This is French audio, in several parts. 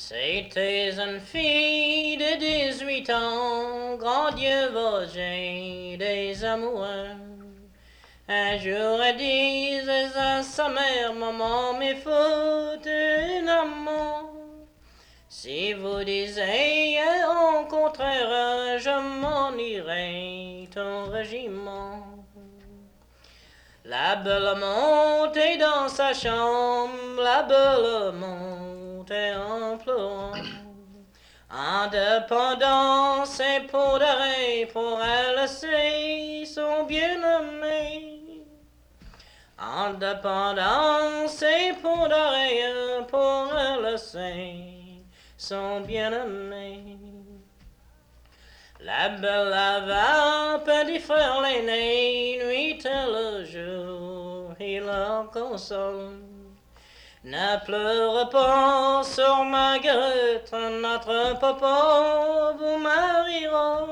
C'était une fille de 18 ans, grand Dieu j'ai des amoureux. Un jour elle disait à sa mère, maman, mais faut un amant. Si vous disiez au contraire, je m'en irai ton régiment. La belle montait dans sa chambre, la belle montait en pleurant. Indépendant, c'est pour d'arrêt, pour elle, c'est son bien-aimé. Indépendant, c'est pour d'arrêt, pour elle, c'est son bien-aimé. La belle avait un petit frère l'aîné, nuit et le jour, il la console. Ne pleure pas sur Marguerite, notre papa vous mariera.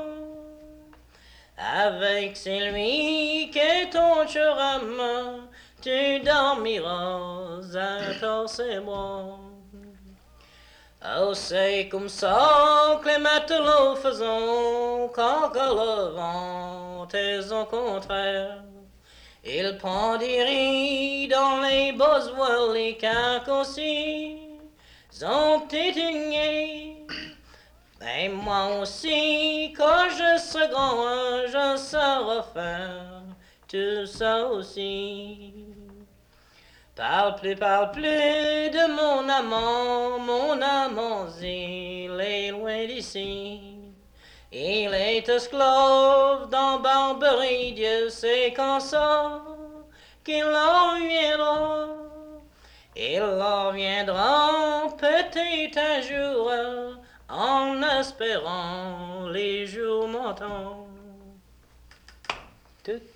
Avec celui qui est ton chemin, tu dormiras à ses bras. Oh, c'est comme ça que les matelots faisons quand le vent est au contraire. Il prend des riz dans les boswells, les cacs aussi sont éteignés. Et moi aussi, quand je serai grand, je saurai faire tout ça aussi. Parle plus de mon amant, il est loin d'ici. Il est esclave dans Barbarie, Dieu sait quand ça qu'il en reviendra. Il en reviendra peut-être un jour, en espérant les jours m'entendent. Tout